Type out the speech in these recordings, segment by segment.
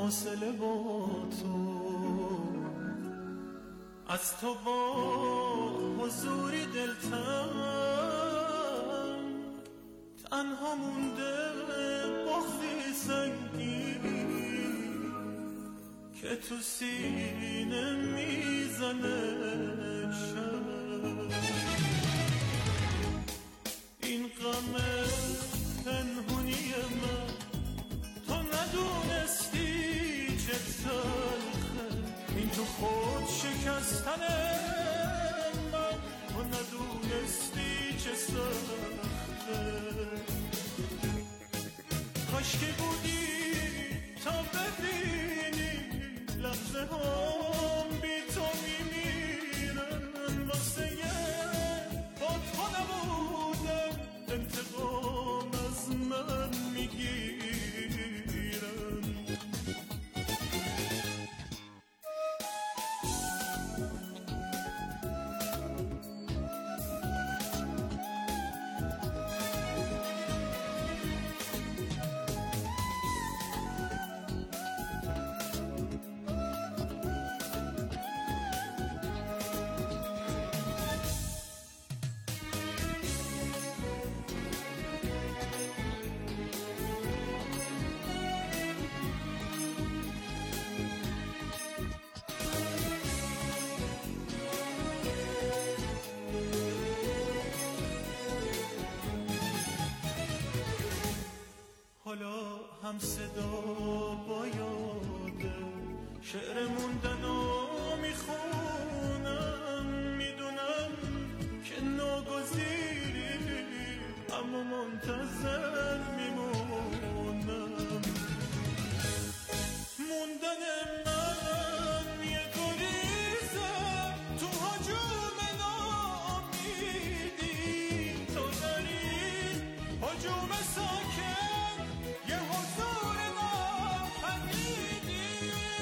فاصله با تو، از تو با حضوری دلتنگ تنها مونده بغضی سنگین که تو سینه میزنه شب. این غم پنهونی من تو ندونستی چه تلخه، این تو خود شکستن من تو ندونستی چه سخته. کاش که بودی تا ببینی لحظه هم بی تو میمیرن، واسه با تو نبودم انتقام از من میگیرن. حالا هم صدا با یاده شعر موندن و میخونم، میدونم که ناگزیری اما منتظر میمونم. موندن من یه گریزه تو هجوم ناامیدی، تو در این هجوم ساکن یه حضور ناپدیدی.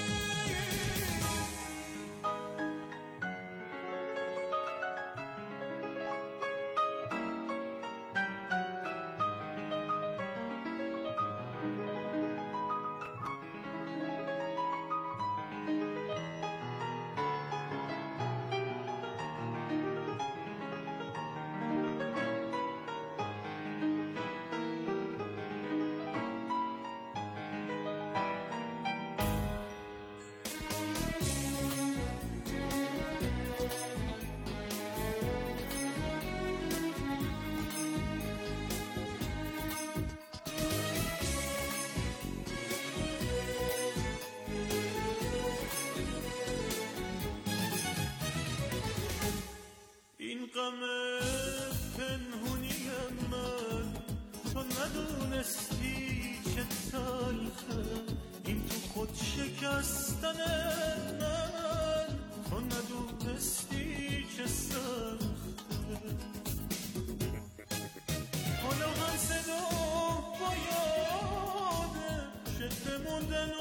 این غم پنهونی من تو ندونستی چه تلخه، این تو خود شکستن من تو ندونستی چه سخته. حالا هم صدا با یاده شعر موندن و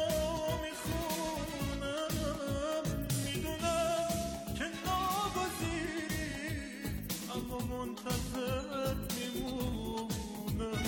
میخونم، میدونم که ناگزیری اما منتظر میمونم.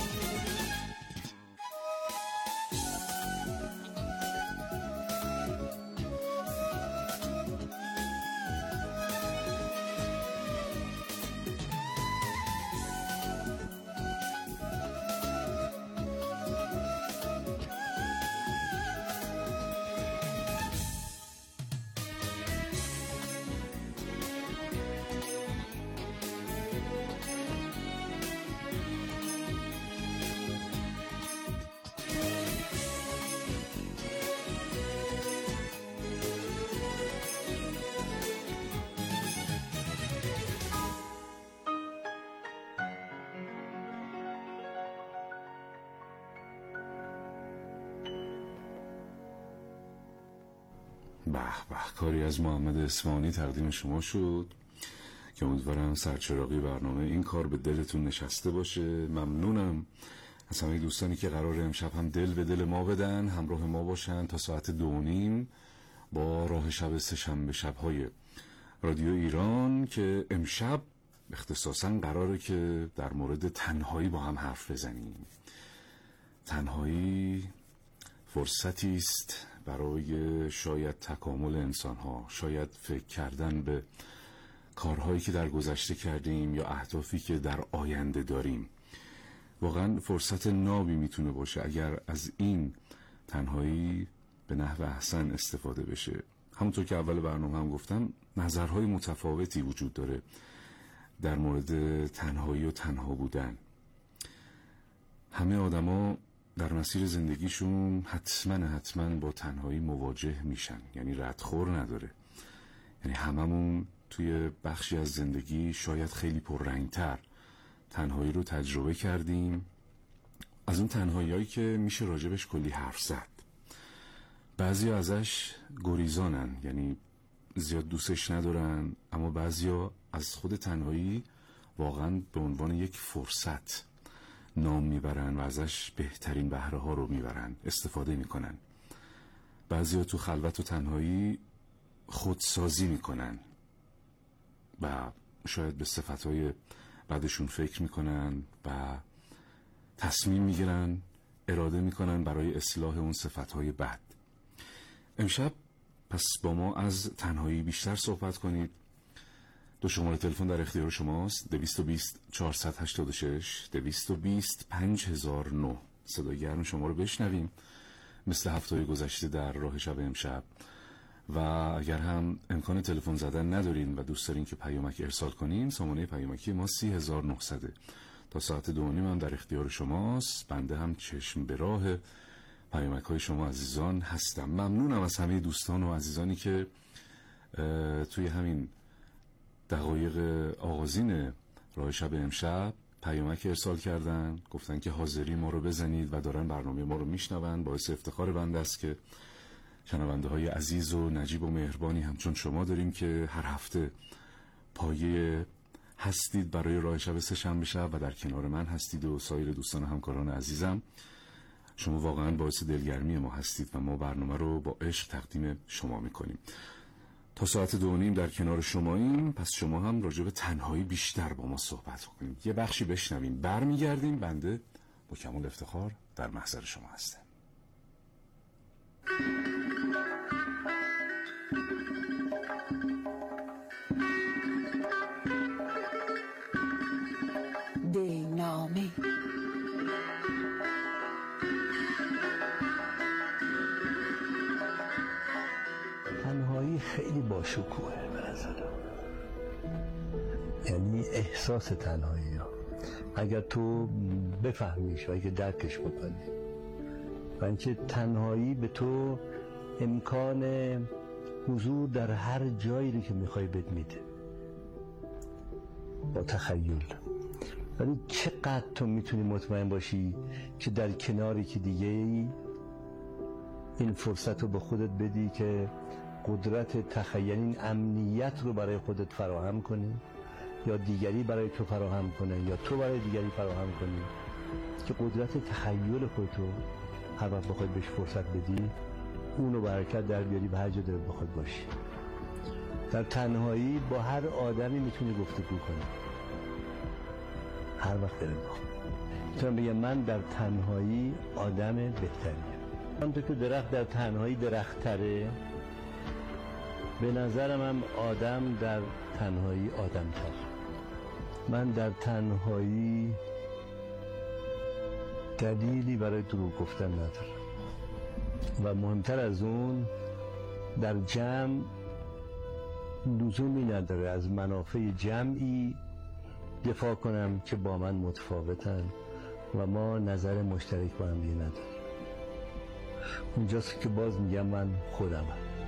کاری از محمد اصفهانی تقدیم شما شد که امیدوارم سرچراغی برنامه این کار به دلتون نشسته باشه. ممنونم از همه دوستانی که قراره امشب هم دل به دل ما بدن، همراه ما باشن تا ساعت 2:30 با راه شب سه‌شنبه شب‌های رادیو ایران که امشب اختصاصاً قراره که در مورد تنهایی با هم حرف بزنیم. تنهایی فرصتی است برای شاید تکامل انسان‌ها، شاید فکر کردن به کارهایی که در گذشته کردیم یا اهدافی که در آینده داریم. واقعا فرصت نابی میتونه باشه اگر از این تنهایی به نحو احسن استفاده بشه. همونطور که اول برنامه هم گفتم، نظرهای متفاوتی وجود داره در مورد تنهایی و تنها بودن. همه آدما در مسیر زندگیشون حتما با تنهایی مواجه میشن، یعنی ردخور نداره. یعنی هممون توی بخشی از زندگی شاید خیلی پررنگتر تنهایی رو تجربه کردیم، از اون تنهایی‌هایی که میشه راجبش کلی حرف زد. بعضیا ازش گریزانن، یعنی زیاد دوستش ندارن، اما بعضیا از خود تنهایی واقعا به عنوان یک فرصت نام میبرن و ازش بهترین بهره ها رو میبرن، استفاده میکنن. بعضیا تو خلوت و تنهایی خودسازی میکنن و شاید به صفتهای بعدشون فکر میکنن و تصمیم میگیرن، اراده میکنن برای اصلاح اون صفتهای بد. امشب پس با ما از تنهایی بیشتر صحبت کنید. 2 شماره تلفن در اختیار شماست: 220 486 220 5009. صدای گرم شما رو بشنویم مثل هفته‌های گذشته در راه شب امشب. و اگر هم امکان تلفن زدن ندارین و دوست دارین که پیامک ارسال کنین، سامانه پیامکی ما 30900. تا ساعت 2:30 هم در اختیار شماست. بنده هم چشم به راه پیامک های شما عزیزان هستم. ممنونم از همه دوستان و عزیزانی که توی همین دقایق آغازین راه شب امشب پیامک ارسال کردن، گفتن که حاضری ما رو بزنید و دارن برنامه ما رو میشنون. باعث افتخار بنده است که شنونده های عزیز و نجیب و مهربانی همچون شما داریم که هر هفته پایه هستید برای راه شب سه‌شنبه شب و در کنار من هستید و سایر دوستان و همکاران عزیزم. شما واقعا باعث دلگرمی ما هستید و ما برنامه رو با عشق تقدیم شما میکنیم. تا ساعت 2:30 در کنار شماییم. پس شما هم راجع به تنهایی بیشتر با ما صحبت کنیم. یه بخشی بشنویم، برمیگردیم. بنده با کمال افتخار در محضر شما هستم. دلنامه تنهایی خیلی باشکوهه به نظرم، یعنی احساس تنهایی ها اگر تو بفهمیش و اگه درکش بکنی، و اینکه تنهایی به تو امکان حضور در هر جایی رو که میخوای بهت میده با تخیل. ولی چقدر تو میتونی مطمئن باشی که در کناری که دیگه این فرصت رو به خودت بدی که قدرت تخیل، این امنیت رو برای خودت فراهم کنی یا دیگری برای تو فراهم کنه یا تو برای دیگری فراهم کنی، که قدرت تخیل خودتو هر وقت بخوای بهش فرصت بدی اونو برکت در بیاری به هر جا دلت بخواد باشی. در تنهایی با هر آدمی میتونی گفتگو کنی هر وقت دلت بخواد. میتونم بگم من در تنهایی آدم بهتریم. همونطور که درخت در تنهایی درخت تره، به نظرم هم آدم در تنهایی آدم تر. من در تنهایی دلیلی برای دروغ گفتن ندارم و مهمتر از اون در جمع لزومی نداره از منافع جمعی دفاع کنم که با من متفاوتن و ما نظر مشترک با هم دیگه نداریم. اونجاست که باز میگم من خودمم.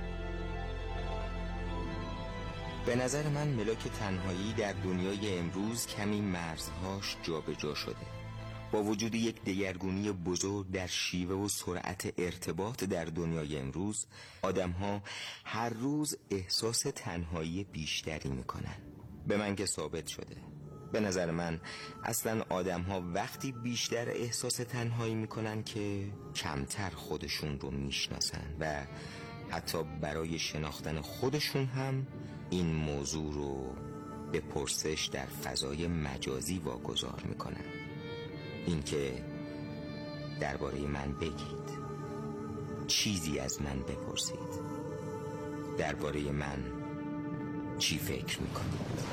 به نظر من ملاک تنهایی در دنیای امروز کمی مرزهاش جابجا شده. با وجود یک دگرگونی بزرگ در شیوه و سرعت ارتباط در دنیای امروز، آدم‌ها هر روز احساس تنهایی بیشتری میکنن. به من که ثابت شده. به نظر من اصلا آدم‌ها وقتی بیشتر احساس تنهایی میکنن که کمتر خودشون رو میشناسن و حتی برای شناختن خودشون هم این موضوع رو به پرسش در فضای مجازی واگذار میکنن. این که درباره من بگید. چیزی از من بپرسید. درباره من چی فکر میکنید؟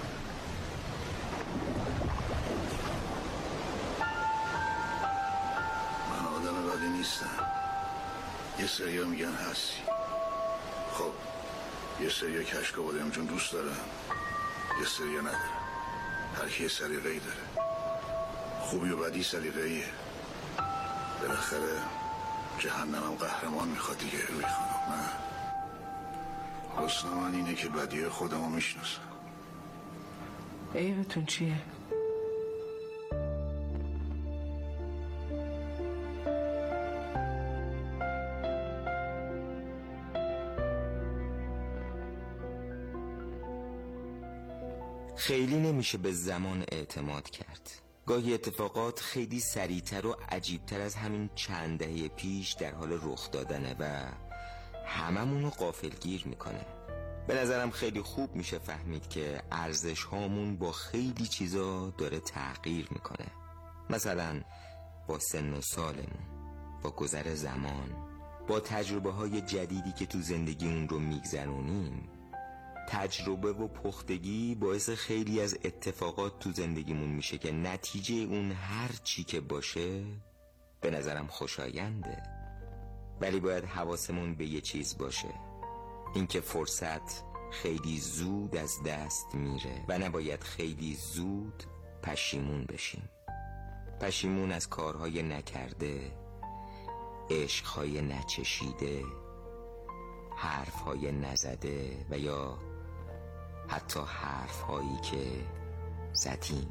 من آدم بدی نیستم. یه سریا میگن هستی. خب یه سریا کشک‌آباد امجون دوست دارن، یه سریا ندارن. هر کی سلیقه‌ای داره. خوبی و بدی سلیقه‌ایه. بالاخره جهنمم قهرمان میخواد دیگه. روی خانم نه، حسن من اینه که بدی خودمو میشناسم. عیبتون چیه؟ خیلی نمیشه به زمان اعتماد کرد. گاهی اتفاقات خیلی سریعتر و عجیبتر از همین چند دهه پیش در حال رخ دادنه و هممونو غافلگیر میکنه. به نظرم خیلی خوب میشه فهمید که ارزش هامون با خیلی چیزا داره تغییر میکنه. مثلا با سن و سالمون، با گذر زمان، با تجربه های جدیدی که تو زندگیمون رو میگذرونیم. تجربه و پختگی باعث خیلی از اتفاقات تو زندگیمون میشه که نتیجه اون هر چی که باشه به نظرم خوشاینده. ولی باید حواسمون به یه چیز باشه، اینکه فرصت خیلی زود از دست میره و نباید خیلی زود پشیمون بشیم. پشیمون از کارهای نکرده، عشقهای نچشیده، حرفهای نزده و یا حتی حرفهایی که زدیم.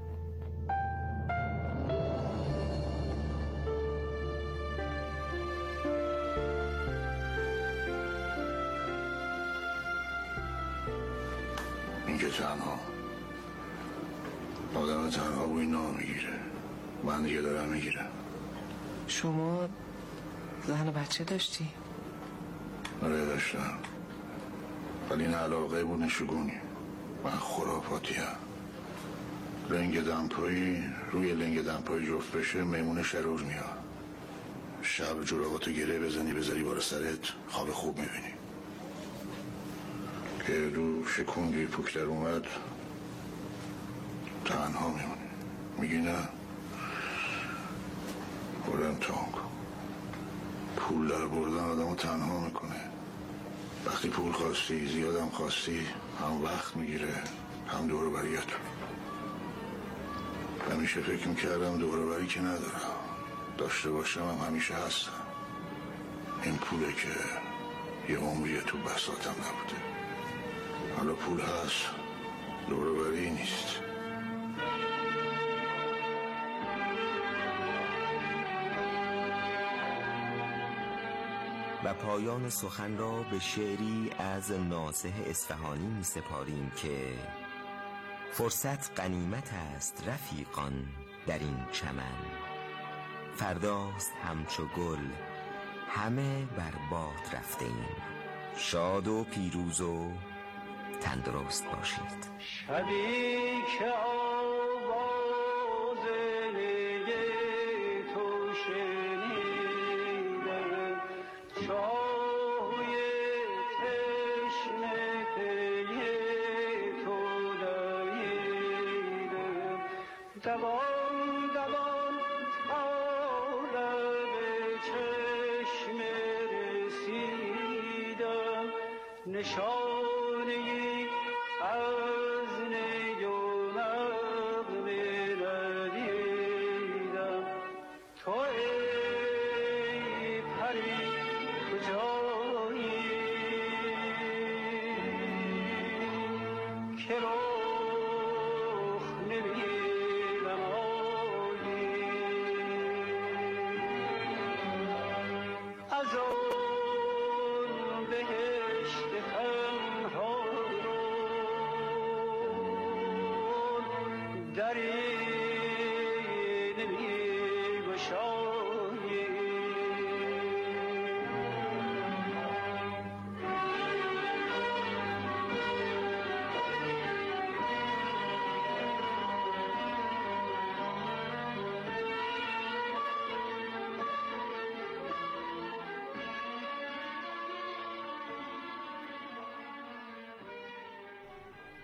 این که تنها آدم تنها بوی نمیگیره. من دیگه دارم میگیرم. شما زن و بچه داشتی؟ آره داشتم، ولی این علاقه بود نشگونی. من خرافاتی هم. لنگ دمپایی روی لنگ دمپایی جفت بشه میمون شرور میاد. شب جوراباتو گره بزنی بذاری بالا سرت، خواب خوب میبینی. که دو شکونگی پوک در اومد تنها میمونی. میگی نه برو امتحان کن. پول در بردن آدمو تنها میکنه. وقتی پول خواستی، زیادم خواستی، هم وقت میگیره هم دور و بریت. همیشه فکر میکردم دور و بری که ندارم، داشته باشم هم همیشه هستم. این پوله که یه عمریه تو بساطم نبوده. حالا پول هست، دور و بری نیست. و پایان سخن را به شعری از ناصح اصفهانی می سپاریم که فرصت غنیمت است رفیقان در این چمن، فرداست همچو گل همه بر باد رفته ایم. شاد و پیروز و تندرست باشید. شبی که آواز نی تو شنیدم، چاهوی تشنه پی تو دویدم، دوان دوان تا لب چشمه رسیدم، نشانه از نی و نغمه ندیدم. تو ای پری کجایی که رخ نمی‌نمایی؟ از آن بهشت دری نمی‌گشایی.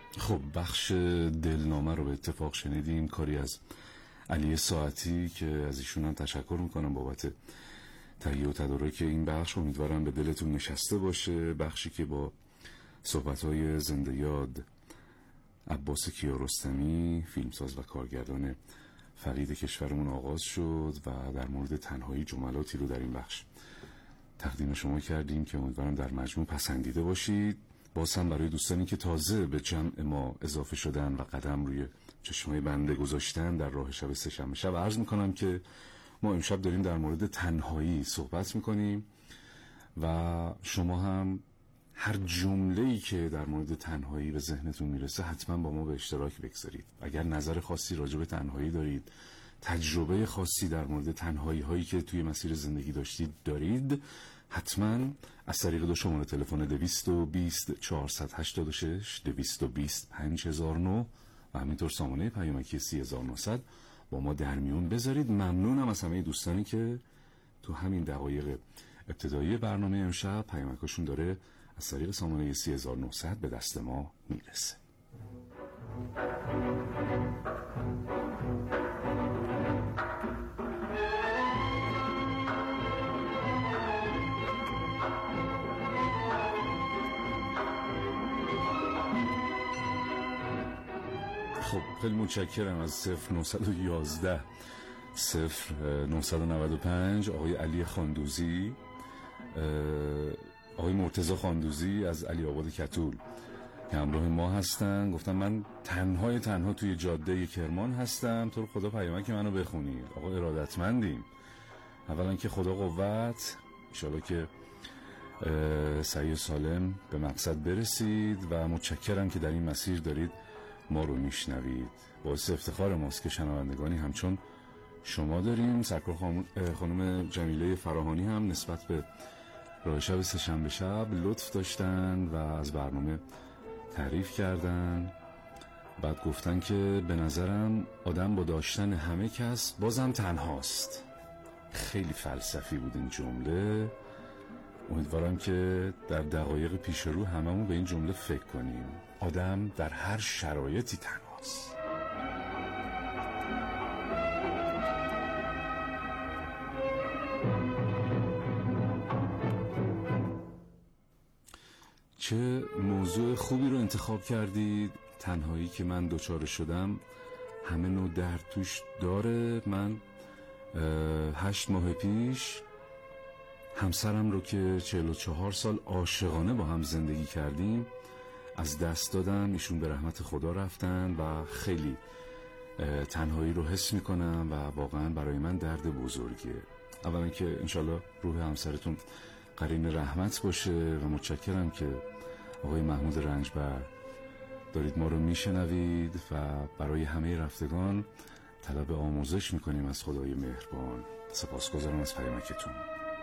خب بخش دلنامه رو به اتفاق شنیدیم، کاری از علی ساعتی که از ایشون هم تشکر میکنم بابت تهیه و تدارک این بخش. امیدوارم به دلتون نشسته باشه. بخشی که با صحبت‌های زنده یاد عباس کیارستمی، فیلمساز و کارگردان فرید کشورمون آغاز شد و در مورد تنهایی جملاتی رو در این بخش تقدیم شما کردیم که امیدوارم در مجموع پسندیده باشید. باز هم برای دوستانی که تازه به جمع ما اضافه شدن و قدم روی چشمای بنده گذاشتن در راه شب سه‌شنبه شب، عرض میکنم که ما امشب داریم در مورد تنهایی صحبت میکنیم و شما هم هر جمله‌ای که در مورد تنهایی به ذهنتون میرسه حتما با ما به اشتراک بگذارید. اگر نظر خاصی راجع به تنهایی دارید، تجربه خاصی در مورد تنهایی هایی که توی مسیر زندگی داشتید دارید، حتما از طریق دو شماره تلفن 220 486 220 5009 و همینطور سامانه پیامکی 3900 با ما در میون بذارید. ممنونم از همه دوستانی که تو همین دقایق ابتدایی برنامه امشب پیامکشون داره از طریق سامانه 3900 به دست ما میرسه. خب خیلی متشکرم از 0911 0995 آقای علی خاندوزی، آقای مرتضی خاندوزی از علی آباد کتول که همراه ما هستن. گفتم من تنها توی جاده کرمان هستم، تو خدا پیامک منو بخونید. آقا ارادتمندیم. اولا که خدا قوت، انشالله که سعی سالم به مقصد برسید و متشکرم که در این مسیر دارید ما رو میشنوید. باعث افتخار ماست که شنوندگانی همچون شما داریم. سرکار خانم جمیله فراهانی هم نسبت به راه شب سه‌شنبه شب لطف داشتن و از برنامه تعریف کردن. بعد گفتن که به نظرم آدم با داشتن همه کس بازم تنهاست. خیلی فلسفی بود این جمله. امیدوارم که در دقایق پیش رو هممون به این جمله فکر کنیم. آدم در هر شرایطی تنهاست. چه موضوع خوبی رو انتخاب کردید. تنهایی که من دچار شدم همه نوع درد توش داره. من 8 ماه پیش همسرم رو که 44 سال عاشقانه با هم زندگی کردیم از دست دادم. ایشون به رحمت خدا رفتن و خیلی تنهایی رو حس میکنم و واقعا برای من درد بزرگیه. اولا که انشالله روح همسرتون قرین رحمت باشه و متشکرم که آقای محمود رنجبر دارید ما رو میشنوید و برای همه رفتگان طلب آموزش میکنیم از خدای مهربان. سپاسگزارم از پیامکتون.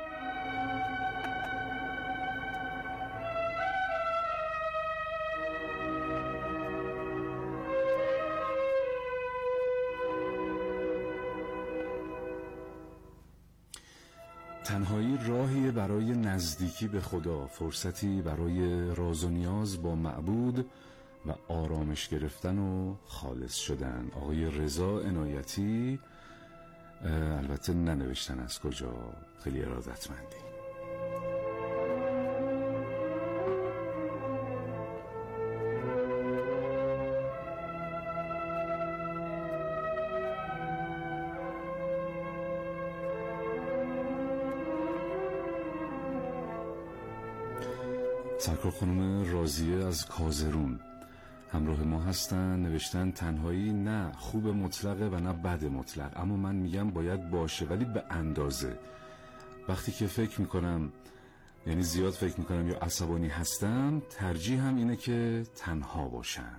تنهایی راهی برای نزدیکی به خدا، فرصتی برای راز و نیاز با معبود و آرامش گرفتن و خالص شدن. آقای رضا عنایتی، البته ننوشتن از کجا، خیلی ارادتمندی. سرکار خانم راضیه از کازرون همراه ما هستن. نوشتن تنهایی نه خوب مطلقه و نه بد مطلق، اما من میگم باید باشه ولی به اندازه. وقتی که فکر میکنم، یعنی زیاد فکر میکنم یا عصبانی هستم، ترجیح هم اینه که تنها باشم.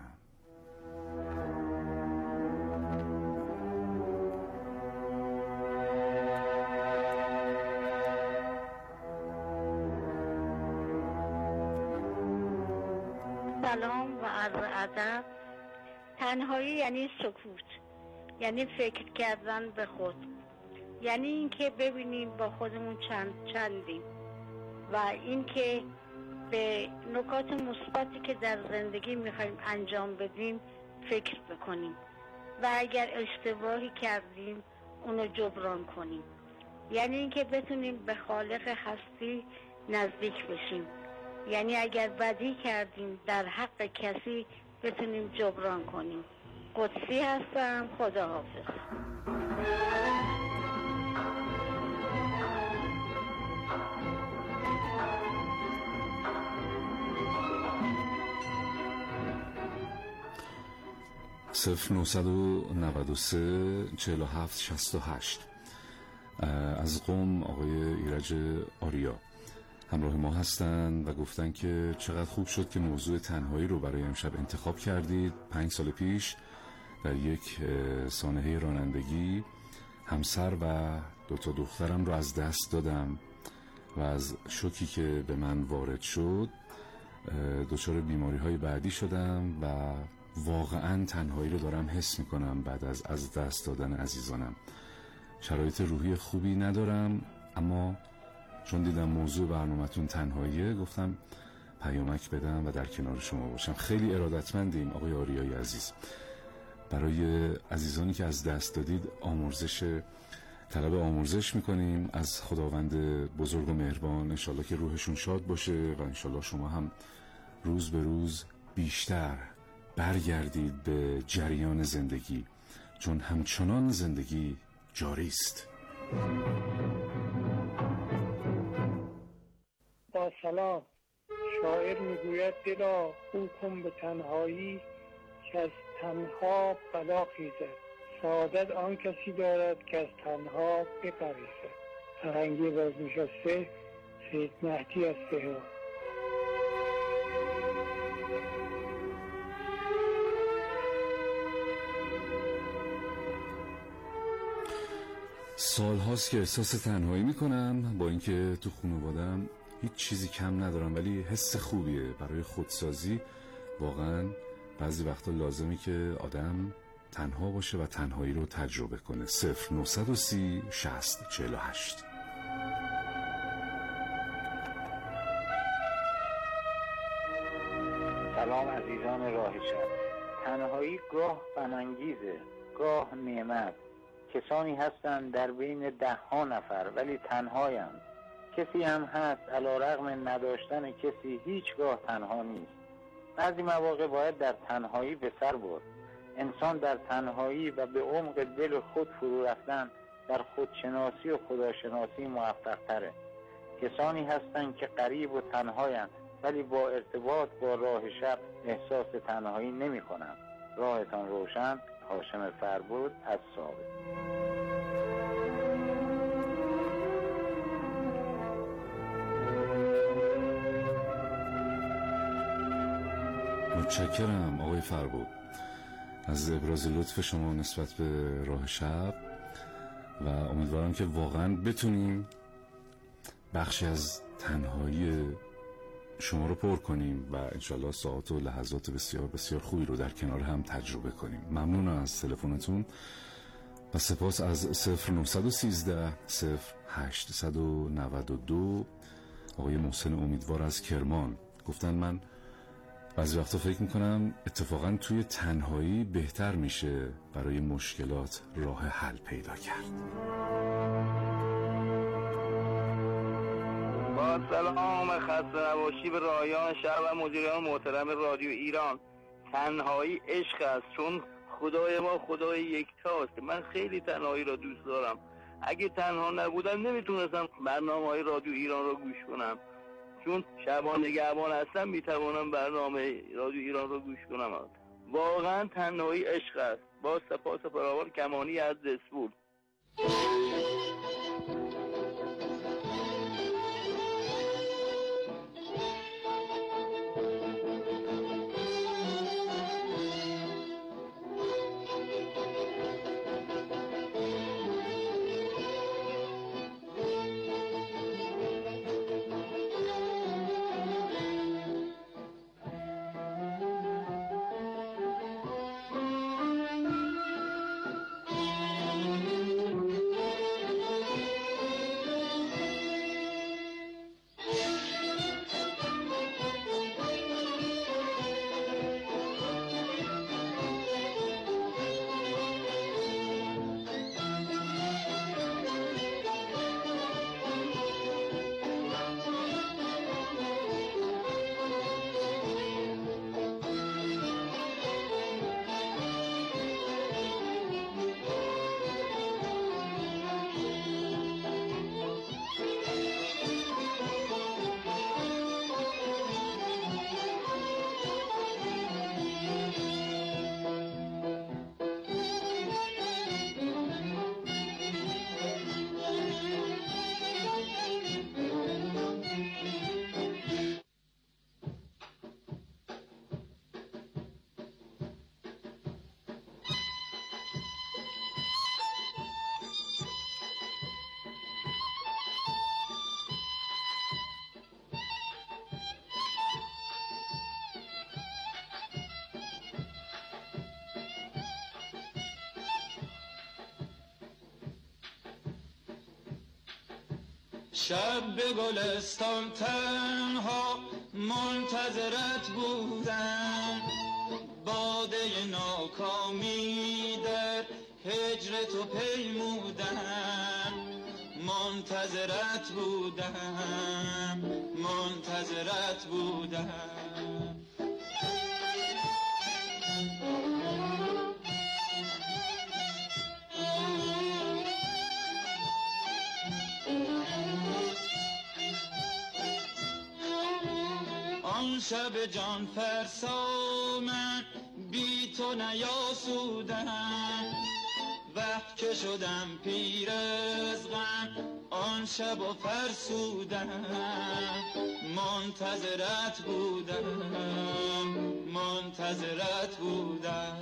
سلام و عرض ادب. تنهایی یعنی سکوت، یعنی فکر کردن به خود، یعنی اینکه ببینیم با خودمون چندیم و اینکه به نکات مثبتی که در زندگی میخوایم انجام بدیم فکر بکنیم و اگر اشتباهی کردیم اونو جبران کنیم. یعنی اینکه بتونیم به خالق هستی نزدیک بشیم. یعنی اگر بدی کردیم در حق کسی بتونیم جبران کنیم. قدسی هستم. خداحافظ. صفر 993 47 68 از قم آقای ایرج آریا همراه ما هستند و گفتن که چقدر خوب شد که موضوع تنهایی رو برای امشب انتخاب کردید. 5 سال پیش در یک سانحه رانندگی همسر و 2 دخترم رو از دست دادم و از شوکی که به من وارد شد دچار بیماری‌های بعدی شدم و واقعا تنهایی رو دارم حس میکنم بعد از دست دادن عزیزانم. شرایط روحی خوبی ندارم، اما چون دیدم موضوع برنامه‌تون تنهاییه گفتم پیامک بدم و در کنار شما باشم. خیلی ارادتمندیم آقای آریای عزیز. برای عزیزانی که از دست دادید طلب آمرزش میکنیم از خداوند بزرگ و مهربان. انشالله که روحشون شاد باشه و انشالله شما هم روز به روز بیشتر برگردید به جریان زندگی، چون همچنان زندگی جاری است. با سلام. شاعر میگوید دلا خو کن به تنهایی که از تنها بلا خیزد. سعادت آن کسی دارد که از تنها بپرهیزد. فرهنگی بازنشسته سید مهدی از تهران. سال هاست که احساس تنهایی میکنم، با اینکه تو خانواده‌ام هیچ چیزی کم ندارم، ولی حس خوبیه. برای خودسازی واقعا بعضی وقتا لازمی که آدم تنها باشه و تنهایی رو تجربه کنه. 0930 60 48 سلام عزیزان راه شب. تنهایی گاه غم‌انگیزه، گاه نعمت. کسانی هستند در بین 10 نفر ولی تنهایند. کسی هم هست علی‌رغم نداشتن کسی هیچگاه تنها نیست. بعضی مواقع باید در تنهایی به سر برد. انسان در تنهایی و به عمق دل خود فرو رفتن در خودشناسی و خداشناسی موفق تره. کسانی هستند که غریب و تنهایند ولی با ارتباط با راه شب احساس تنهایی نمی کنند. راهتان روشن. هاشم فربود از ثابت. متشکرم آقای فربود از ابراز لطف شما نسبت به راه شب و امیدوارم که واقعا بتونیم بخشی از تنهایی شما رو پر کنیم و انشالله ساعات و لحظات بسیار بسیار خوبی رو در کنار هم تجربه کنیم. ممنون از تلفنتون و سپاس از 0913 0892. آقای محسن امیدوار از کرمان گفتن من بعضی وقتا فکر میکنم اتفاقا توی تنهایی بهتر میشه برای مشکلات راه حل پیدا کرد. با سلام خسته نباشی به رایان شهر و مدیران محترم رادیو ایران. تنهایی عشق است، چون خدای ما خدای یکتاست. من خیلی تنهایی را دوست دارم. اگه تنها نبودم نمیتونستم برنامه‌های رادیو ایران را گوش کنم، چون شبان نگهبان هستم میتوانم برنامه رادیو ایران را گوش کنم. واقعا تنهایی عشق است. با سپاس فراوان. کمانی از دسپول. شب به گلستان تنها منتظرت بودم، باده ناکامی در هجر تو پیمودم، منتظرت بودم، منتظرت بودم. آن شب جان فرسا من بی تو نیاسودم، وقت که شدم پیر از غم آن شب و فرسودم، منتظرت بودم، منتظرت بودم.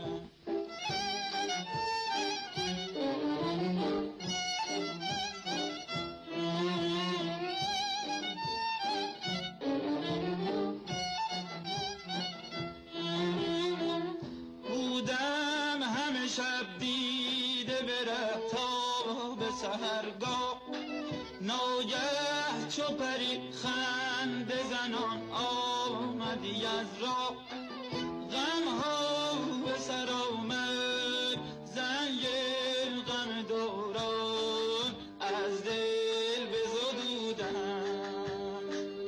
ناگه چو پری خنده زنان آمدی از راه، غم ها به سر آمد زنگ غم دوران، از دل بزدودم،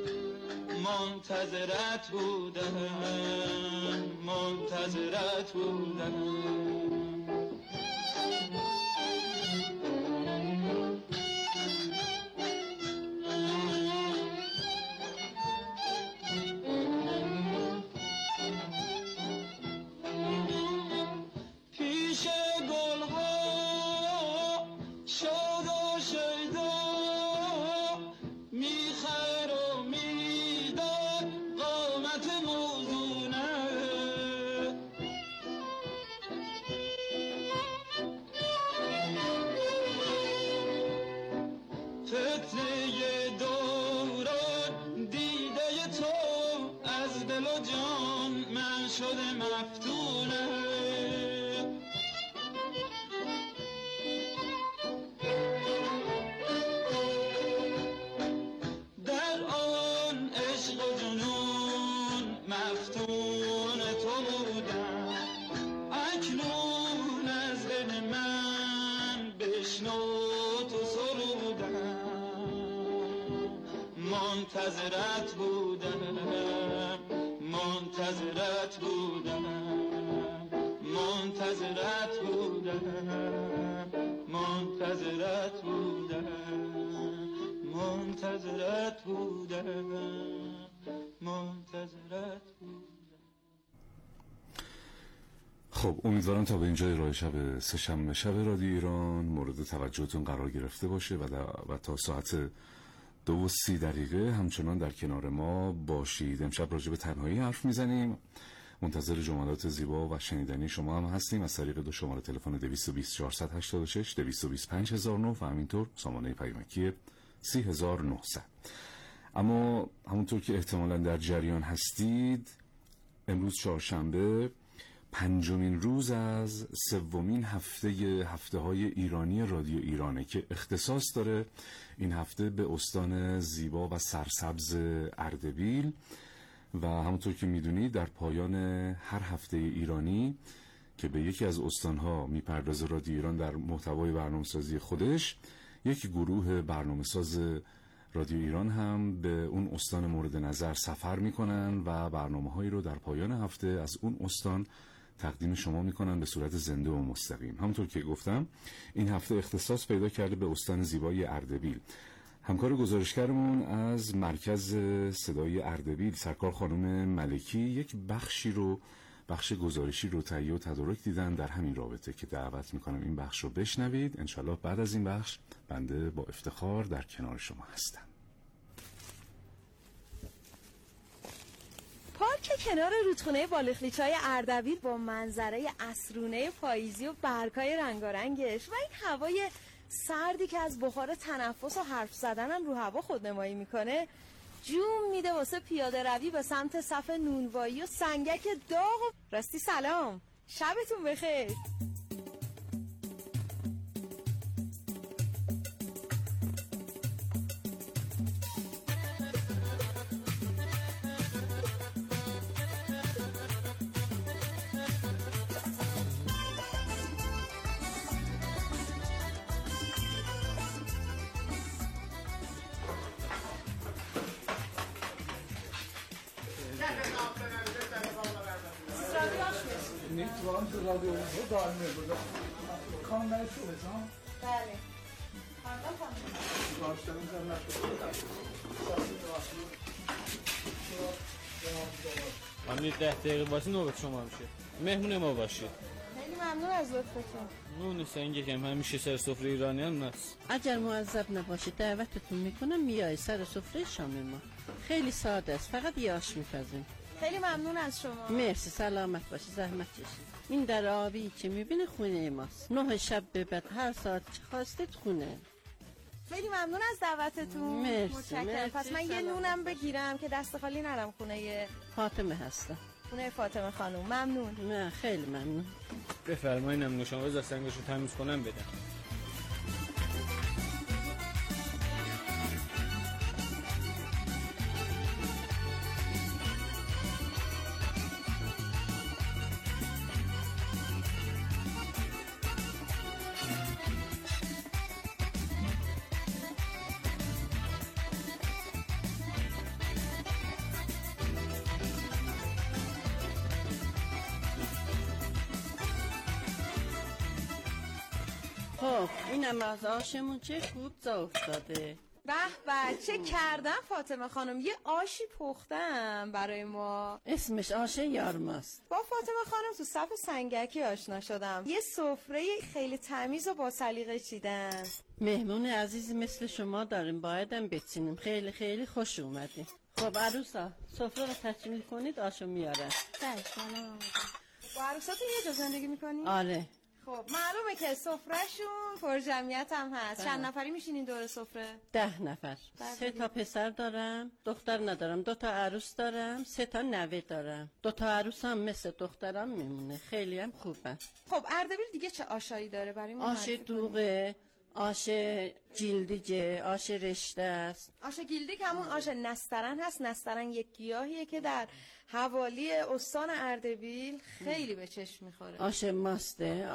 منتظرت بودم، منتظرت بودم. منتظرت بودم، منتظرت بودم، منتظرت بودم، منتظرت بودم، منتظرت بودم، منتظرت بودم. خب امیدوارم تا به اینجا ارائه شب سه‌شنبه شب رادیو ایران مورد توجهتون قرار گرفته باشه و تا ساعت 2:30 همچنان در کنار ما باشید. امشب راجع به تنهایی حرف میزنیم. منتظر جملات زیبا و شنیدنی شما هم هستیم از طریق دو شماره تلفن 220 486 220 5009 و همینطور سامانه پیامکی 30900. اما همونطور که احتمالاً در جریان هستید، امروز چهارشنبه 5مین روز از 3مین هفته های ایرانی رادیو ایرانه که اختصاص داره این هفته به استان زیبا و سرسبز اردبیل. و همونطور که میدونید در پایان هر هفته ایرانی که به یکی از استانها میپردازه رادیو ایران در محتوای برنامه‌سازی خودش، یک گروه برنامه‌ساز رادیو ایران هم به اون استان مورد نظر سفر میکنن و برنامه‌هایی رو در پایان هفته از اون استان تقدیم شما میکنن به صورت زنده و مستقیم. همونطور که گفتم این هفته اختصاص پیدا کرده به استان زیبای اردبیل. همکار گزارشگرمون از مرکز صدای اردبیل سرکار خانم ملکی یک بخش گزارشی رو تهیه و تدارک دیدن در همین رابطه که دعوت میکنم این بخش رو بشنوید. انشالله بعد از این بخش بنده با افتخار در کنار شما هستم. پارک کنار رودخونه بالخلیچای اردبیل با منظره عصرونه پاییزی و برگ‌های رنگارنگش و این هوای سردی که از بخار تنفس و حرف زدنم رو هوا خودنمایی میکنه جون میده واسه پیاده روی به سمت صف نونوایی و سنگک داغ. راستی سلام، شبتون بخیر. نیتوان تو رادیو دارمه بوده کام نشو بزن بله داشته میزن همین 10 دقیقه باشه نوبت شما میشه مهمون ما باشید. خیلی ممنون از لطفتون. نون سنگی که همیشه سر سفره ایرانی هم نست. اگر معذب نباشید دعوتتون میکنم میای سر سفره شام ما. خیلی ساده است، فقط یه آش میپزیم. خیلی ممنون از شما. مرسی، سلامت باشی، زحمت کشید. این در آبی که میبینه خونه ماست. 9 شب به بعد هر ساعت خواستید خونه. خیلی ممنون از دعوتتون. مرسی. پس من یه نونم بگیرم که دست خالی نرم خونه فاطمه هستم. خونه فاطمه خانم. ممنون. نه خیلی ممنون. بفرمایینم نوشم بذار سنگشو تمیز کنم بدم. خب اینم از آشمون چه خوب جا افتاده. به به چه کردم فاطمه خانم، یه آشی پختم برای ما. اسمش آش یارماست. با فاطمه خانم تو صف سنگکی آشنا شدم. یه سفره خیلی تمیز و با سلیقه چیدن. مهمون عزیز مثل شما داریم، بایدم بچینیم. خیلی خیلی خوش اومدیم. خب عروسا سفره رو تکمیل کنید، آشو میارن. سلام. با عروساتون یه جا زندگی میکنی؟ آره. خب معلومه که سفرهشون پر جمعیت هم هست. چند نفری میشینین دور سفره؟ 10 نفر. 3 تا پسر دارم، دختر ندارم. 2 تا عروس دارم، 3 تا نوه دارم. 2 تا عروس هم مثل دخترم میمونه، خیلی هم خوبه. خب اردبیل دیگه چه آشایی داره برای ما؟ آش دوغه، آش جلدیجه، آش رشته است. آش گیلدی که همون آش نسترن هست. نسترن یک گیاهیه که در حوالی استان اردبیل خیلی به چشم میخوره. آش ماسته،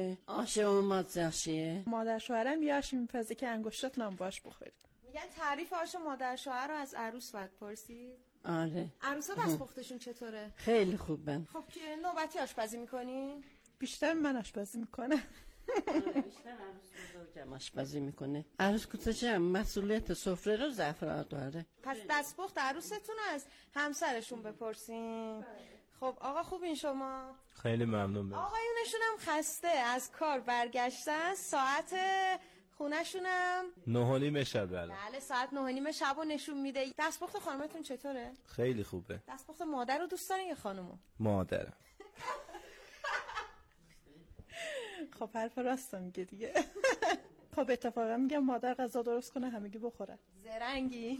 آش اومادزه آشیه. مادر شوهرم یه آشی میپزه که انگشتاتون هم باش بخورید. میگن تعریف آش مادر شوهر رو از عروس باید پرسید. آره. عروسا دستپختشون چطوره؟ خیلی خوبن. خب که نوبتی آشپزی میکنی؟ بیشتر من آشپزی میکنم. بیشتر عروس بزرگم آشپزی میکنه. عروس کوچکم مسئولیت سفره رو زفرا داره. پس دستپخت عروستون از همسرشون بپرسیم. خب آقا خوبین شما؟ خیلی ممنون. آقایونشون هم خسته از کار برگشتن، ساعت خونه‌شونم 9:30 شب. بله ساعت 9:30 شب رو نشون میده. دستپخت خانمتون چطوره؟ خیلی خوبه. دستپخت مادر رو دوست دارین یا خانومو؟ مادرم. خب حرف راست میگه دیگه. خب اتفاقا میگم مادر غذا درست کنه همگی بخورن. زرنگی.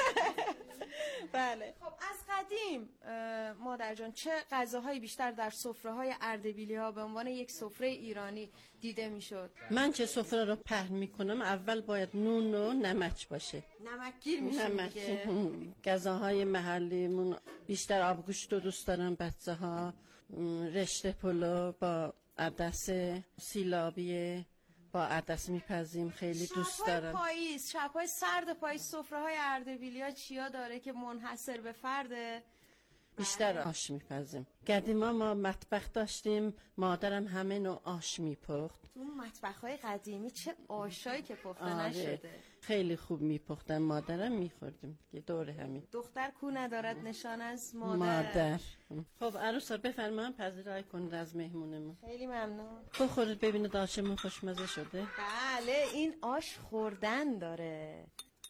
بله. خب از قدیم مادر جان چه غذاهایی بیشتر در سفره‌های اردبیلی ها به عنوان یک سفره ایرانی دیده میشد؟ من چه سفره رو پهن میکنم اول باید نون و نمک باشه. نمکگیر میشه دیگه. غذاهای محلیمون بیشتر آبگوشت رو دوست دارن بچه ها. رشته پلو با عدس سیلابیه با عدس میپزیم، خیلی دوست دارم. شب‌های سرد پاییز سفره‌های اردبیلیا چیا داره که منحصر به فرده؟ بیشتر آش میپزیم. قدیما ما مطبخ داشتیم، مادرم همه نوع آش میپخت. اون مطبخ‌های قدیمی چه آشایی که پخته نشده. خیلی خوب میپختن، مادرم میخوردیم که دور همین. دختر کو ندارد نشان از مادر. خب عروسا بفرمایید پذیرایی کنید از مهمونمون. خیلی ممنون. بخورید ببینید آشمون خوشمزه شده. بله این آش خوردن داره.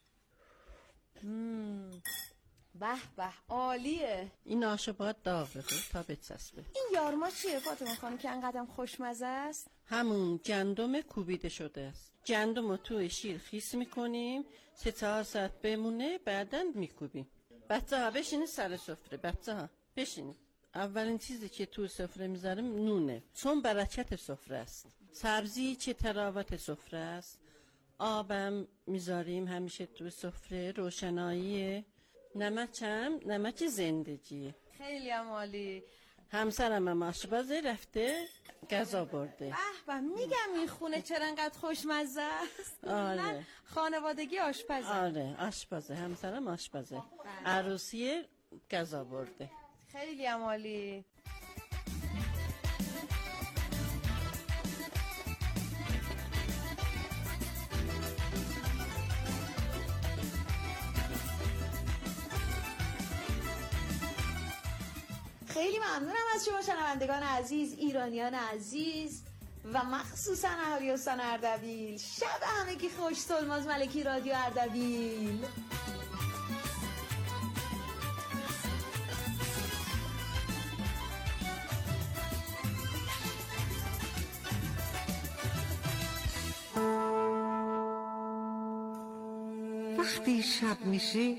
به به عالیه. این آش باید داغ بخور تا بچسبه. این یارما چیه فاطمه خانم که انقدرم خوشمزه است؟ همون گندم کوبیده شده است. گندم رو توی شیر خیس میکنیم 3-4 ساعت بمونه، بعداً میکوبیم. بچه ها بشینید سر سفره. بچه ها بشینید. اولین چیزی که توی سفره میذاریم نونه، چون برکت سفره است. سبزی چه تراوت سفره است. آبم میذاریم همیشه توی سفره. روشناییه. نمک زندگیه. خیلی عالی. همسرم هم آشپزه، رفته غذا برده. به میگم این خونه چرا انقدر خوشمزه است. آره. خانوادگی آشپزه. آره آشپزه، همسرم آشپزه. عروسی غذا برده. خیلی عالی. خیلی ممنونم از شما شنوندگان عزیز، ایرانیان عزیز و مخصوصا اهالی استان اردبیل. شب همگی خوش. سلماز ملکی، رادیو اردبیل. وقتی شب میشه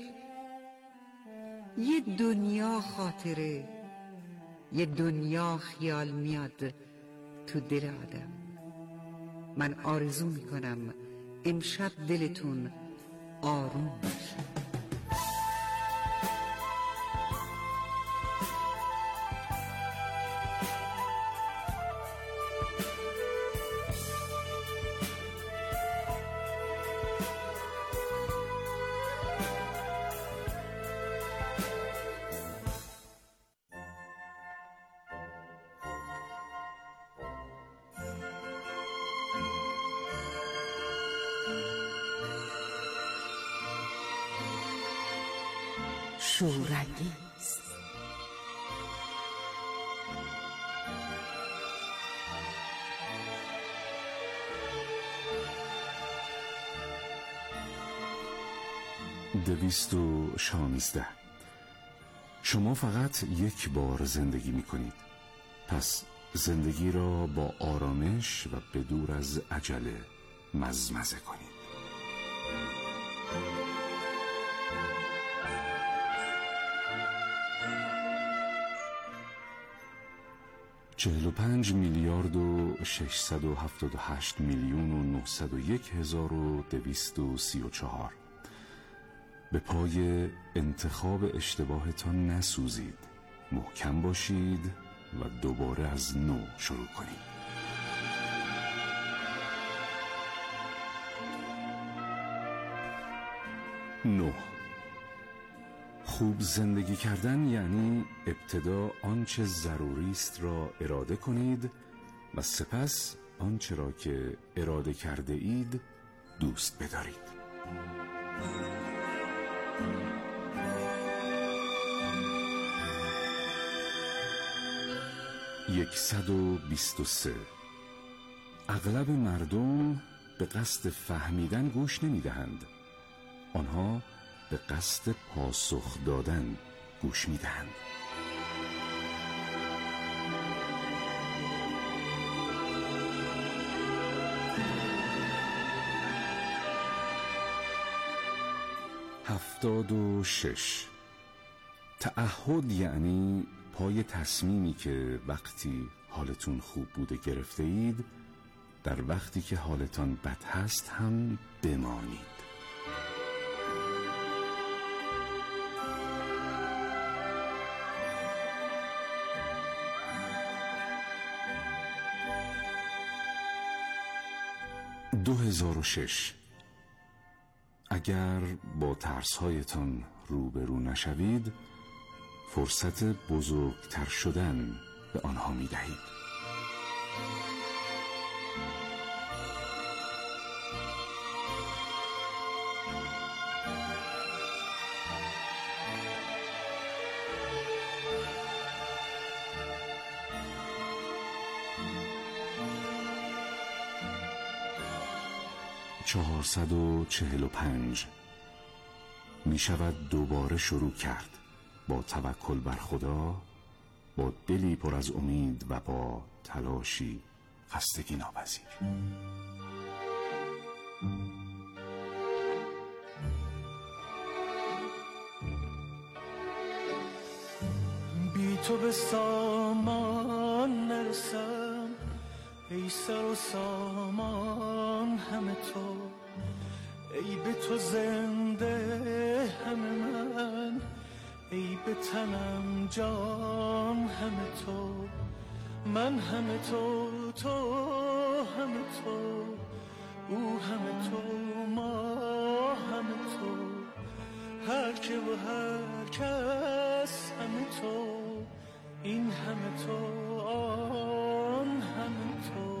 یه دنیا خاطره، یه دنیا خیال میاد تو دل آدم. من آرزو میکنم امشب دلتون آروم باشه. شورانگیز. دویست و 16. شما فقط یک بار زندگی می کنید، پس زندگی را با آرامش و به دور از عجله مزمزه کنید. 45 میلیارد و 678 میلیون و 901 هزار و 234. به پای انتخاب اشتباهتان نسوزید، محکم باشید و دوباره از نو شروع کنید. نه. خوب زندگی کردن یعنی ابتدا آنچه ضروری است را اراده کنید و سپس آنچه را که اراده کرده اید دوست بدارید. 123. اغلب مردم به قصد فهمیدن گوش نمی‌دهند. آنها به قصد پاسخ دادن گوش می‌دهند. 76. تعهد یعنی پای تصمیمی که وقتی حالتون خوب بوده گرفته اید، در وقتی که حالتان بد هست هم بمانید. 2006. اگر با ترس‌هایتان روبرو نشوید، فرصت بزرگتر شدن به آنها می‌دهید. 445. می شود دوباره شروع کرد، با توکل بر خدا، با دلی پر از امید و با تلاشی خستگی ناپذیر. بی تو به سامان نرسم، ای سر و سامان همه تو، ای به تو زنده همه من، ای به تنم جان همه تو، من همه تو، تو همه تو، او همه تو، ما همه تو، هر که و هر کس همه تو، این همه تو، آن همه تو.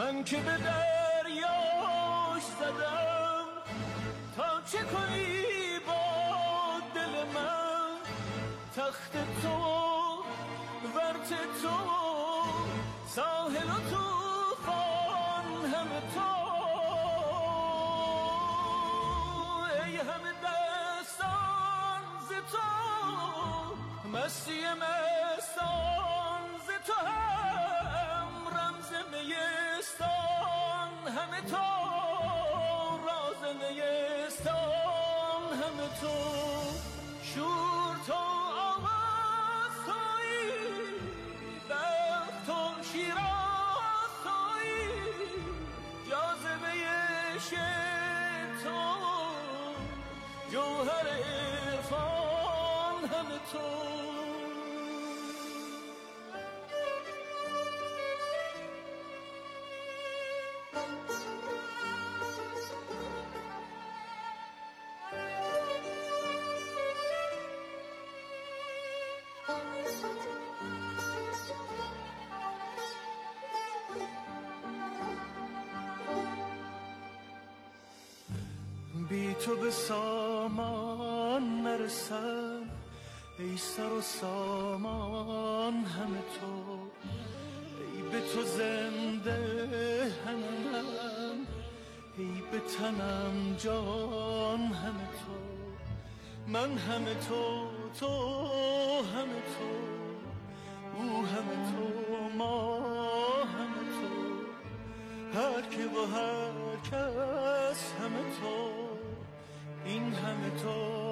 من که به دریاش زدم تا چه کنی با دل من، تخت تو ورت تو ساحل و توفان همه تو، ای همه دستان ز تو، مستی مستان ز تو، هم رمز میستان همه تو، راز نیستان همه تو، شور تو آواز تویی، بخت تو شیراز تویی، جاذبه عشق تو، جوهر عرفان همه تو. بی تو به سامان نرسم، ای سر و سامان همه تو، ای به تو زنده همه من، ای به تنم جان همه تو، من همه تو، تو همه تو، او همه تو، ما همه تو، هر که و هر کس همه تو، این همه تو،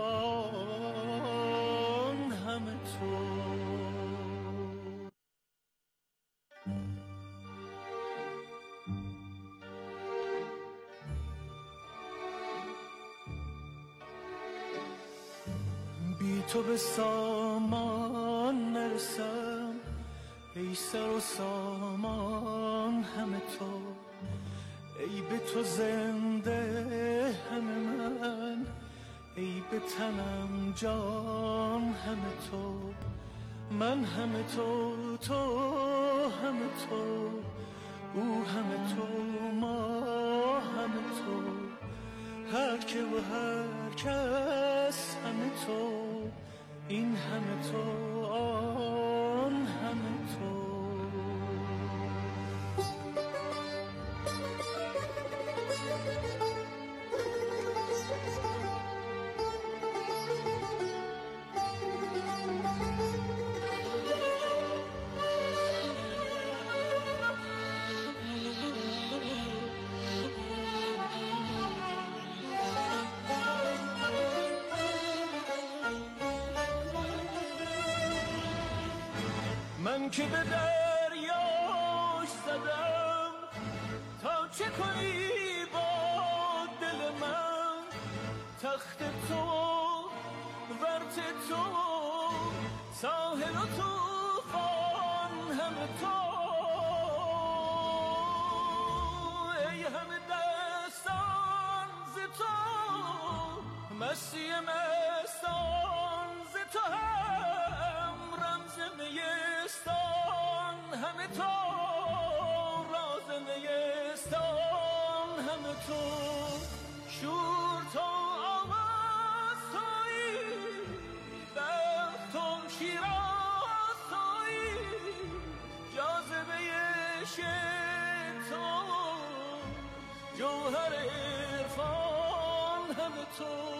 آن همه تو. بی تو به سامان نرسم، ای سر و سامان همه تو، ای به تو زنده همه من، ای به تنم جان همه تو، من همه تو، تو همه تو، او همه تو، ما همه تو، هر که و هر کس همه تو، این همه تو، آن همه تو. من که به دریاش زدم تا چه کنی با دل من، تخت تو ورت تو ساحل و توفان همه تو، ای همه دستان ز تو، مستی مستان ز تو، هم رمز میستان همه تو، راز نیستان همه تو، شور تو آواز تویی، بخت تو شیراز تویی، جاذبه عشق تو، جوهر عرفان همه تو.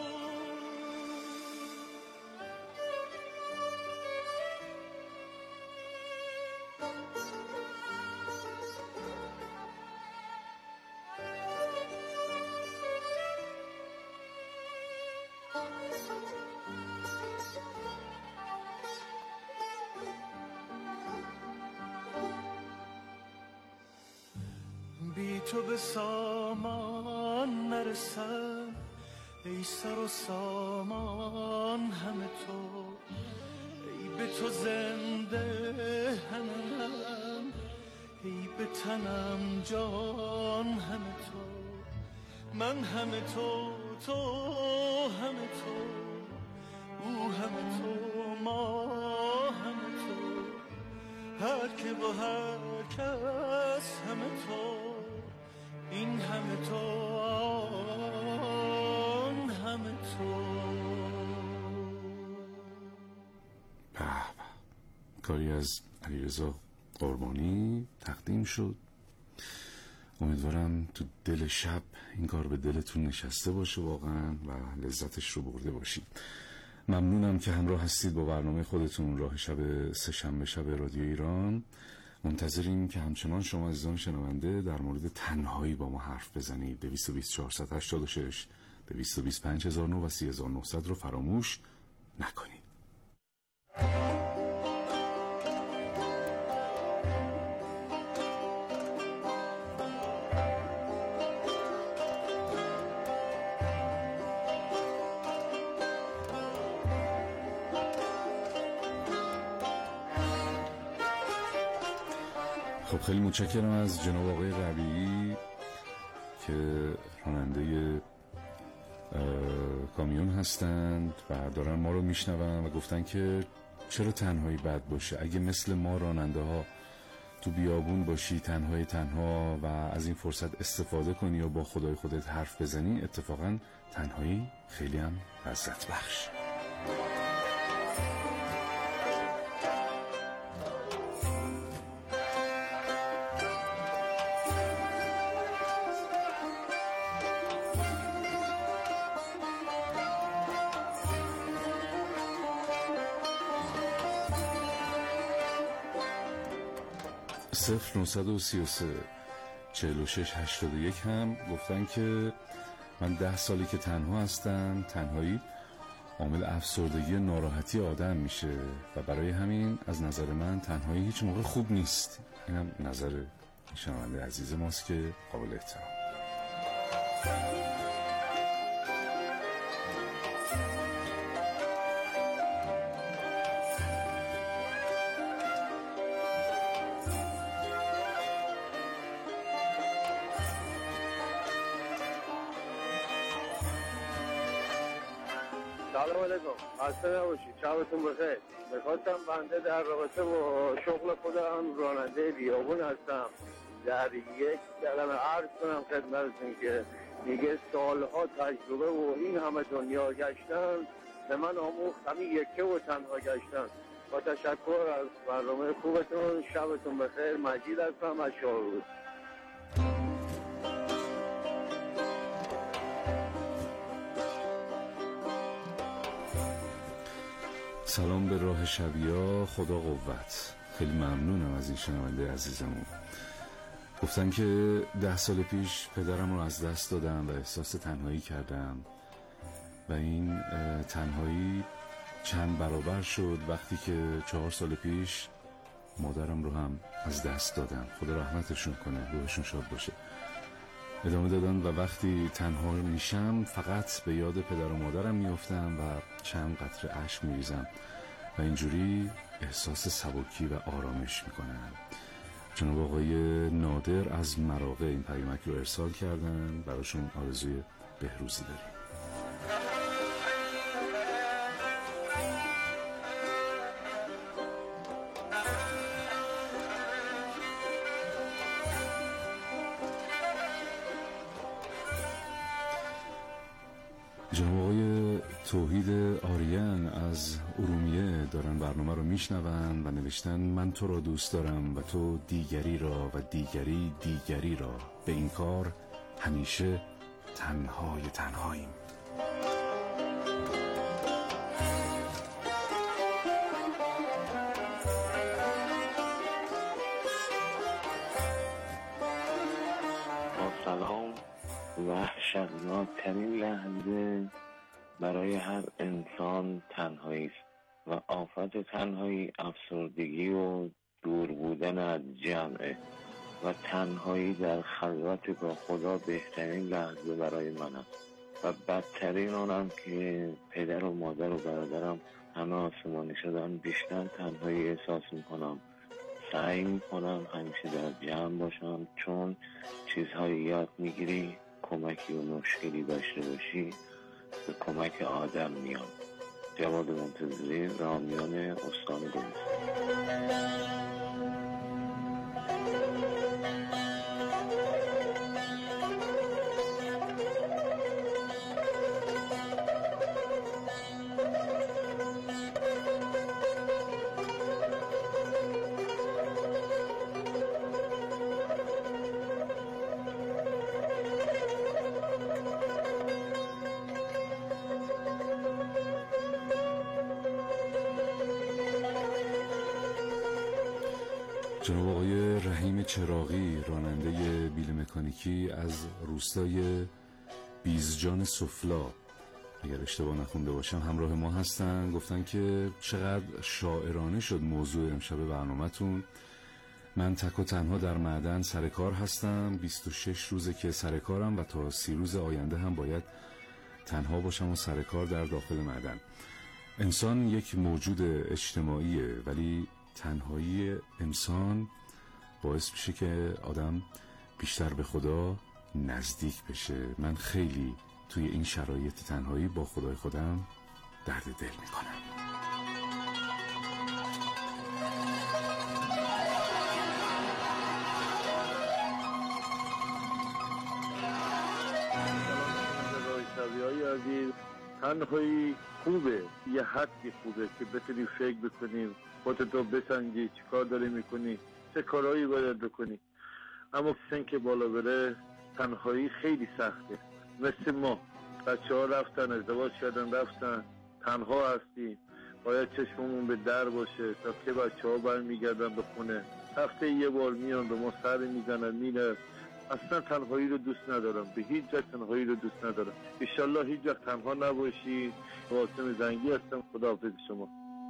بی تو به سامان نرسم، ای سر و سامان همه تو، ای به تو زنده همه من، ای به تنم جان همه تو، من همه تو، تو همه تو، او همه تو، ما همه تو، هر که و هر کس همه تو، این همه تو آن همه تو. کاری از علیرضا قربانی تقدیم شد. امیدوارم تو دل شب این کار به دلتون نشسته باشه واقعا و لذتش رو برده باشید. ممنونم که همراه هستید با برنامه خودتون راه شب سه‌شنبه شب رادیو ایران. منتظریم که همچنان شما عزیزان شنونده در مورد تنهایی با ما حرف بزنید. 220 486 225 009 و 3900 رو فراموش نکنید. خب خیلی متشکرم از جناب آقای ربیعی که راننده کامیون هستند و دارن ما رو میشنون و گفتن که چرا تنهایی بد باشه. اگه مثل ما راننده ها تو بیابون باشی تنها و از این فرصت استفاده کنی و با خدای خودت حرف بزنی، اتفاقا تنهایی خیلی هم لذت بخش. صفر 933 46 81 هم گفتن که من 10 سالی که تنها هستم. تنهایی عامل افسردگی ناراحتی آدم میشه و برای همین از نظر من تنهایی هیچ موقع خوب نیست. اینم نظر شنونده عزیز ماست که قابل احترام. سلام علیکم، خسته نباشید، شبتون بخیر. میخواستم بنده در رابطه با شغل خودم راننده بیابون هستم در یک کلمه عرض کنم خدمتتون که میگه سالها تجربه و این همه دنیا گشتن به من آموخت همین یکه و تنها گشتن. با تشکر از برنامه خوبتون، شبتون بخیر. مجید هستم از شاهرود. سلام به راه شبیا، خدا قوت. خیلی ممنونم از این شنونده عزیزمون. گفتن که 10 سال پیش پدرم رو از دست دادم و احساس تنهایی کردم و این تنهایی چند برابر شد وقتی که 4 سال پیش مادرم رو هم از دست دادم. خدا رحمتشون کنه، روحشون شاد باشه. ادامه دادن و وقتی تنها میشم فقط به یاد پدر و مادرم میافتم و چند قطره اشک میریزم و اینجوری احساس سبکی و آرامش میکنم. جناب آقای نادر از مراغه این پیامک رو ارسال کردن، براشون آرزوی بهروزی داریم. جناب آقای توحید آریان از ارومیه دارن برنامه رو میشنون و نوشتن من تو را دوست دارم و تو دیگری را و دیگری را. به این کار همیشه تنهاییم. سلام. وحشتناکترین لحظه برای هر انسان تنهایی است و آفت تنهایی افسردگی و دور بودن از جمعه و تنهایی در خلوت با خدا بهترین لحظه برای من است و بدترین آنم که پدر و مادر و برادرم همه آسمانی شدن. بیشتر تنهایی احساس میکنم. سعی میکنم همیشه در جمع باشم چون چیزهایی یاد میگیری. کمکی و مشکلی داشته باشی به کمک آدم میان. جواد منتظری، رامیان استان گلستان. جناب آقای رحیم چراغی، راننده بیل مکانیکی از روستای بیزجان سفلا، اگر اشتباه نخونده باشم، همراه ما هستن. گفتن که چقدر شاعرانه شد موضوع امشب برنامه‌تون. من تک و تنها در معدن سر کار هستم، 26 روزه که سر کارم و تا 30 روز آینده هم باید تنها باشم و سر کار در داخل معدن. انسان یک موجود اجتماعیه، ولی تنهایی انسان باعث میشه که آدم بیشتر به خدا نزدیک بشه. من خیلی توی این شرایط تنهایی با خدای خودم درد دل میکنم. عزیز، تنهایی خوبه، یه حدی خوبه که بتونی فکر بکنی، خودتو بسنجی چی کار داری میکنی، چه کارهایی باید بکنی. اما سن که بالا بره تنهایی خیلی سخته. مثل ما بچه ها رفتن ازدواج کردن رفتن، تنها هستی، باید چشممون به در باشه تا که بچه ها برمیگردن به خونه. هفته یه بار میان به ما سر میزنن میره. اصلا تنهایی رو دوست ندارم، به هیچ جا تنهایی رو دوست ندارم. انشالله هیچ وقت تنها نباشی. قاسم زنگی هستم، خداحافظ شما.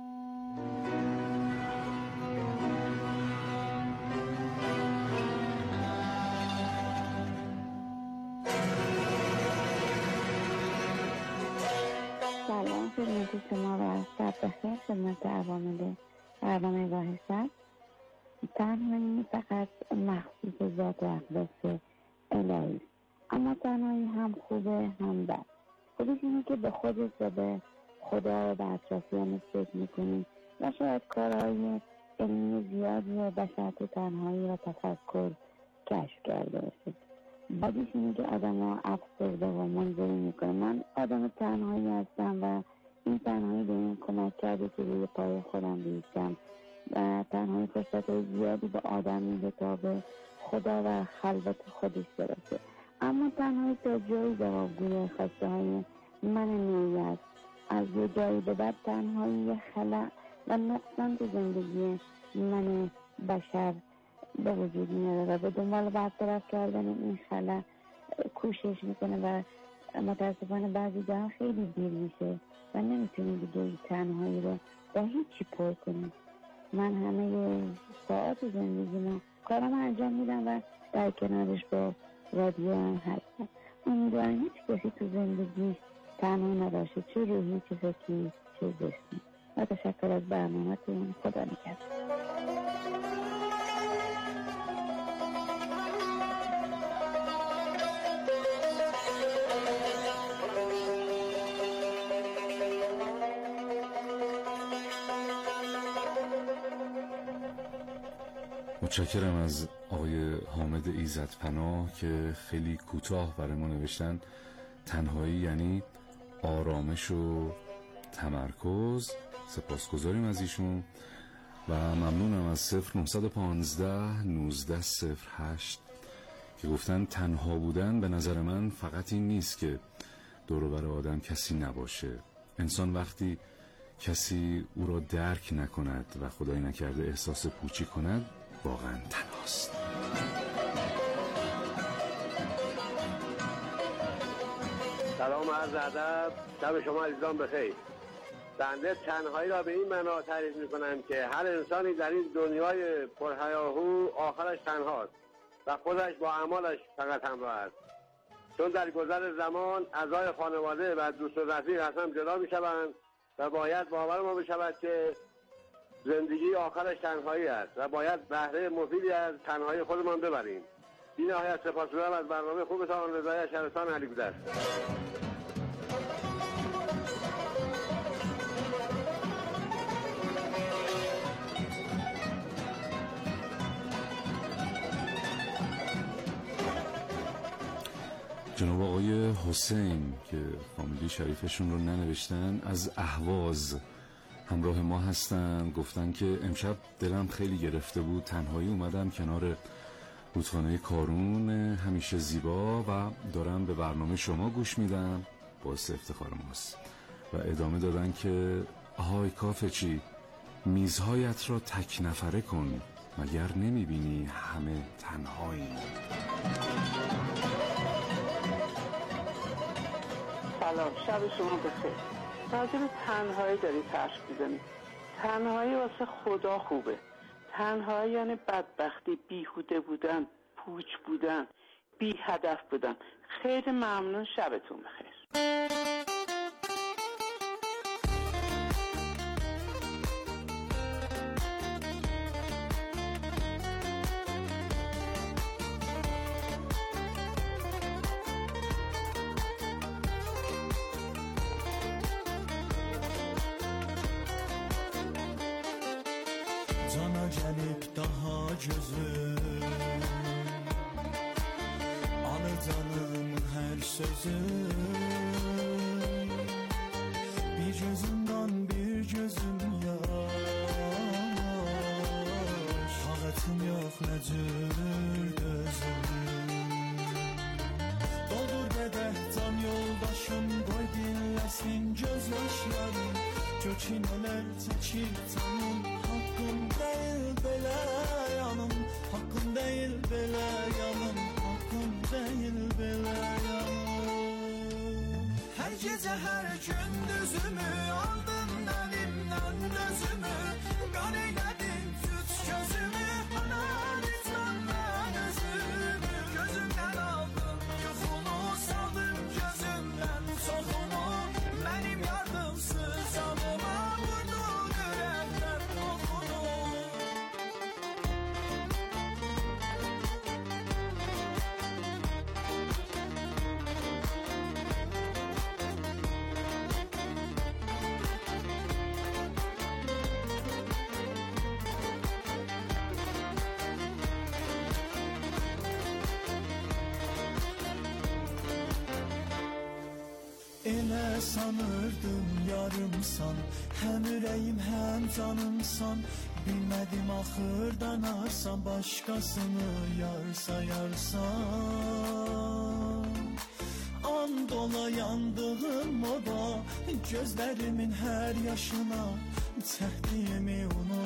سلام خدمت شما و شب بخیر خدمت عوامل برنامه راه شب. تنهایی فقط مخصوص ذات و اقداس الهی، اما تنهایی هم خوبه هم بد. خودش اینه که به خودت و به خدا و به اطرافیانت فکر میکنی و شاید کارهای علمی زیادی و بشر تو تنهایی و تفکر کشف کرده باشه. بعدش اینه که آدم ها افسرده و منزوی میکنه. من آدم تنهایی هستم و این تنهایی به این کمک کرده که روی پای خودم بیستم و تنهایی فرصتهای زیادی به آدم میده تا به خدا و خلوت خودش برسه. اما تنهایی تا جایی جوابگوی خواسته های من نوعی است. از یه جایی به بعد تنهایی خلأ و نقصان تو زندگی من بشر به وجود میاره و به دنبال برطرف کردن این خلأ کوشش میکنه و متاسفانه بعضی جاها خیلی دیر میشه و نمیتونی دیگه تنهایی رو با هیچی پر کنی. من همه ساعت زندگیمو کارم انجام میدم و در کنارش با رادیو هم هستم. امیدوارم هیچ کسی تو زندگی تنها نباشه، چه روحی چه فکری چه جسمی. و تشکر از برنامه‌تون. خدا نگهدار. متشکرم از آقای حامد ایزدپناه که خیلی کوتاه برای ما نوشتن تنهایی یعنی آرامش و تمرکز. سپاسگزاریم از ایشون و ممنونم از 0915 1908 که گفتن تنها بودن به نظر من فقط این نیست که دور و بر آدم کسی نباشه. انسان وقتی کسی او را درک نکند و خدای نکرده احساس پوچی کند واقعا تنهاست. سلام عرض ادب، شب شما عزیزان بخیر. بنده تنهایی را به این معنا تعریف میکنم که هر انسانی در این دنیای پرهیاهو آخرش تنهاست و خودش با اعمالش فقط همراه است. چون در گذر زمان اعضای خانواده و دوست و رفیق از هم جدا میشوند و باید باور ما بشود که زندگی آخرش تنهایی است و باید بهره مفیدی از تنهایی خودمان ببریم. بی نهایت سپاسگزارم از برنامه خوبتان. رضای شهرستان علی گودرز. جناب آقای حسین که فامیلی شریفشون رو ننوشتن از اهواز همراه ما هستن. گفتن که امشب دلم خیلی گرفته بود، تنهایی اومدم کنار رودخانه کارون همیشه زیبا و دارم به برنامه شما گوش میدم، باعث افتخار ماست. و ادامه دادن که آهای کافه چی، میزهایت را تک نفره کن، مگر نمیبینی همه تنهاییم؟ سلام، شب شما بخیر. راجع به تنهایی داری حرف می‌زنی. تنهایی واسه خدا خوبه. تنهایی یعنی بدبختی، بیهوده بودن، پوچ بودن، بی هدف بودن. خیلی ممنون، شبتون بخیر. Cana gəlib daha gözüm, alır canım hər sözüm. Bir gözümdən bir gözüm yaş, taqətim yox nə cür dözüm. Doldur qədəh can yoldaşım, qoy dinləsin göz yaşlarım. Kökin olər çəkir canım, hakkım değil belə yanım, hakkım değil belə yanım, hakkım değil belə yanım. Hər gecə hər gündüzümü aldın əlimdən özümü, qan eylədin tüt gözümü, analizdən mən özümü, gözümdən aldın yuxunu, saldım gözümdən çoxunu, mənim yardımsız anıma vurdu ürəkdən oxunu. Elə sanırdım yarımsan, həm ürəyim həm canımsan. Bilmədim axırdan arsan, başqasını yar sayarsan. And ola yandığım oda, gözlərimin hər yaşına, çəkdiyimi unut.